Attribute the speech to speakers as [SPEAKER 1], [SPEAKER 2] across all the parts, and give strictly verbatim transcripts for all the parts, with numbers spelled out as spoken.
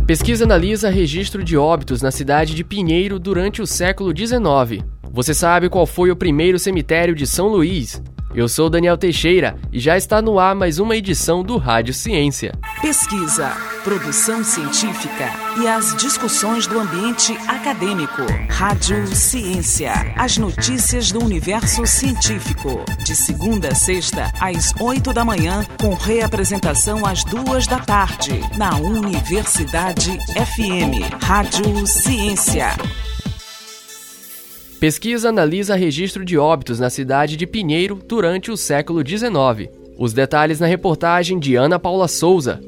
[SPEAKER 1] Pesquisa analisa registro de óbitos na cidade de Pinheiro durante o século dezenove. Você sabe qual foi o primeiro cemitério de São Luís? Eu sou Daniel Teixeira e já está no ar mais uma edição do Rádio Ciência.
[SPEAKER 2] Pesquisa, produção científica e as discussões do ambiente acadêmico. Rádio Ciência, as notícias do universo científico. De segunda a sexta, às oito da manhã, com reapresentação às duas da tarde, na Universidade F M. Rádio Ciência.
[SPEAKER 1] Pesquisa analisa registro de óbitos na cidade de Pinheiro durante o século dezenove. Os detalhes na reportagem de Ana Paula Souza.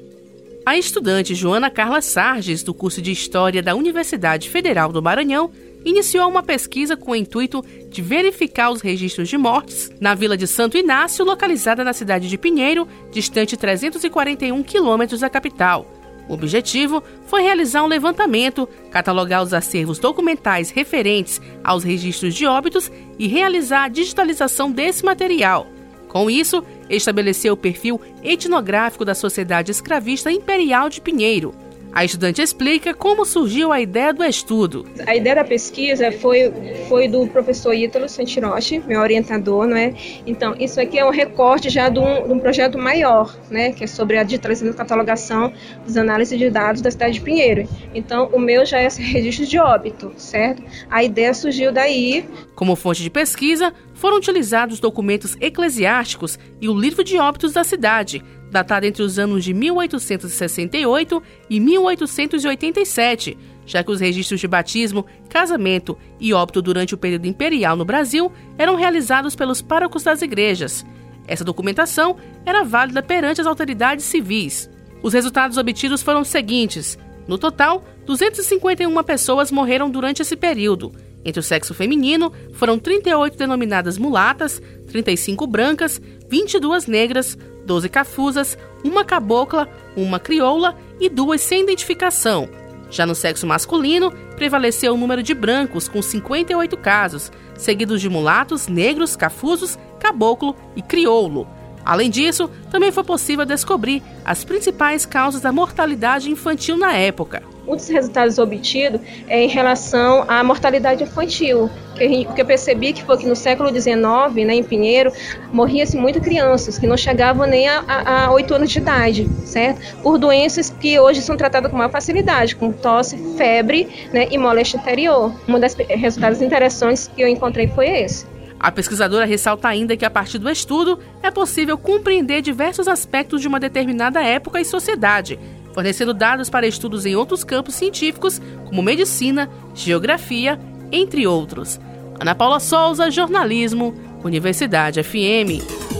[SPEAKER 3] A estudante Joana Carla Sarges, do curso de História da Universidade Federal do Maranhão, iniciou uma pesquisa com o intuito de verificar os registros de mortes na vila de Santo Inácio, localizada na cidade de Pinheiro, distante trezentos e quarenta e um quilômetros da capital. O objetivo foi realizar um levantamento, catalogar os acervos documentais referentes aos registros de óbitos e realizar a digitalização desse material. Com isso, estabeleceu o perfil etnográfico da Sociedade Escravista Imperial de Pinheiro. A estudante explica como surgiu a ideia do estudo.
[SPEAKER 4] A ideia da pesquisa foi, foi do professor Ítalo Santirochi, meu orientador, não é? Então, isso aqui é um recorte já de um, de um projeto maior, né? Que é sobre a digitalização e catalogação das análises de dados da cidade de Pinheiro. Então, o meu já é esse registro de óbito, certo? A ideia surgiu daí.
[SPEAKER 3] Como fonte de pesquisa, foram utilizados documentos eclesiásticos e o livro de óbitos da cidade, datado entre os anos de mil oitocentos e sessenta e oito e mil oitocentos e oitenta e sete, já que os registros de batismo, casamento e óbito durante o período imperial no Brasil eram realizados pelos párocos das igrejas. Essa documentação era válida perante as autoridades civis. Os resultados obtidos foram os seguintes. No total, duzentas e cinquenta e uma pessoas morreram durante esse período. Entre o sexo feminino, foram trinta e oito denominadas mulatas, trinta e cinco brancas, vinte e duas negras, doze cafuzas, uma cabocla, uma crioula e duas sem identificação. Já no sexo masculino, prevaleceu o número de brancos, com cinquenta e oito casos, seguidos de mulatos, negros, cafuzos, caboclo e crioulo. Além disso, também foi possível descobrir as principais causas da mortalidade infantil na época.
[SPEAKER 4] Um dos resultados obtidos é em relação à mortalidade infantil, que, a gente, que eu percebi que foi que no século dezenove, né, em Pinheiro, morria-se muito crianças, que não chegavam nem a oito anos de idade, certo? Por doenças que hoje são tratadas com maior facilidade, como tosse, febre, né, e moléstia interior. Um dos resultados interessantes que eu encontrei foi esse.
[SPEAKER 3] A pesquisadora ressalta ainda que, a partir do estudo, é possível compreender diversos aspectos de uma determinada época e sociedade, fornecendo dados para estudos em outros campos científicos, como medicina, geografia, entre outros. Ana Paula Souza, Jornalismo, Universidade F M.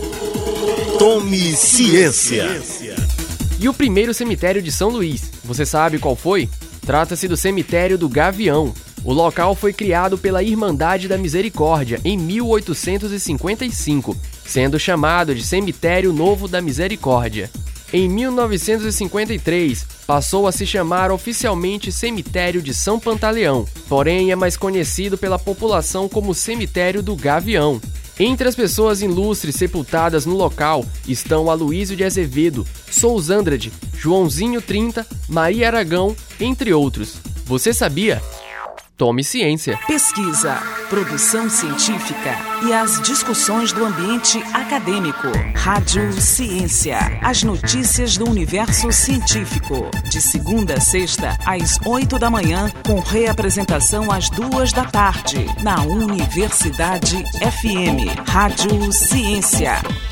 [SPEAKER 5] Tome Ciência.
[SPEAKER 1] E o primeiro cemitério de São Luís, você sabe qual foi? Trata-se do cemitério do Gavião. O local foi criado pela Irmandade da Misericórdia em mil oitocentos e cinquenta e cinco, sendo chamado de Cemitério Novo da Misericórdia. Em mil novecentos e cinquenta e três, passou a se chamar oficialmente Cemitério de São Pantaleão, porém é mais conhecido pela população como Cemitério do Gavião. Entre as pessoas ilustres sepultadas no local estão Aloísio de Azevedo, Sousandrade, Joãozinho trinta, Maria Aragão, entre outros. Você sabia? Tome Ciência.
[SPEAKER 2] Pesquisa, produção científica e as discussões do ambiente acadêmico. Rádio Ciência, as notícias do universo científico. De segunda a sexta, às oito da manhã, com reapresentação às duas da tarde, na Universidade F M. Rádio Ciência.